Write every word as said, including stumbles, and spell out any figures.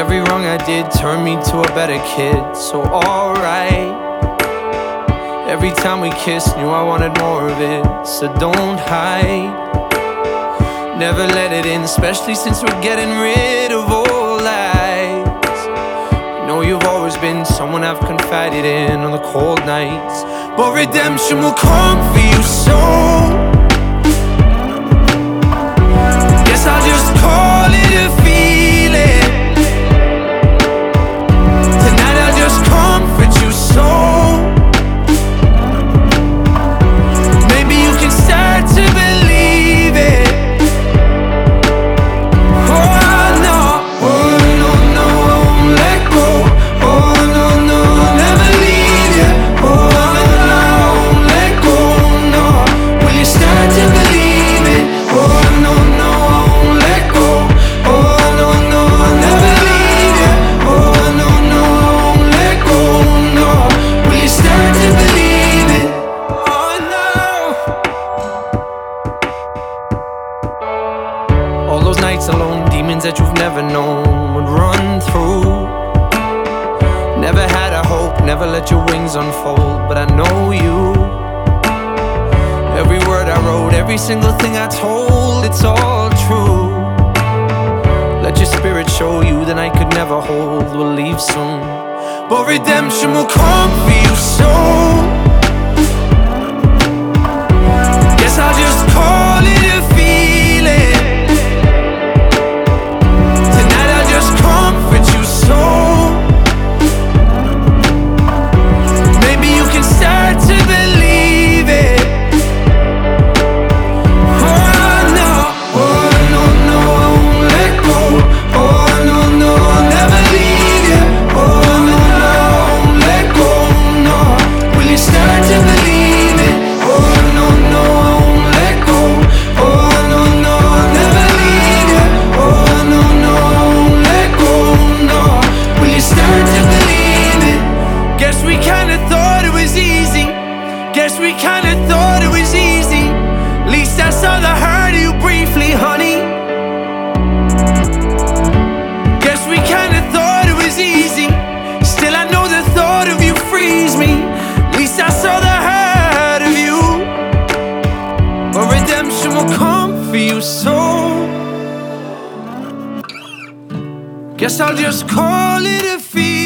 Every wrong I did turned me to a better kid. So alright, every time we kissed, knew I wanted more of it. So don't hide, never let it in, especially since we're getting rid of all lies. You know you've always been someone I've confided in on the cold nights, but redemption will come for you, so guess I'll just call it a feeling. Tonight I'll just comfort you, so maybe you can start to believe it. Oh no, oh no, no, I won't let go. Oh no, no, I'll never leave you. Oh no, no, I won't let go, no. Will you start to believe it? Oh no, no, I won't let go. Oh no, no, I'll never leave you. Oh no, no, I won't let go, no. Will you start to believe it? Oh no. All those nights alone, demons that you've never known would run through. Never had a hope, never let your wings unfold, but I know you. Every word I wrote, every single thing I told, it's all true. Let your spirit show you that I could never hold, we'll leave soon, but redemption will come for you, so guess I'll just call it a feeling. Tonight I'll just comfort you, so maybe you can start to believe it. Oh no, oh no, no, I won't let go. Oh no, no, I'll never leave you. Oh no, no, I won't let go, no. Will you start to believe it? Oh no, no, I won't let go. Oh no, no, I'll never leave you. Oh no, no, I won't let go, no. Will you start to believe it? Guess we kinda thought it was easy. Guess we kinda thought it was easy. Least I saw the hurt of you briefly, honey. Guess we kinda thought it was easy. Still I know the thought of you frees me. Least I saw the hurt of you, but redemption will come for you, so guess I'll just call it a feeling.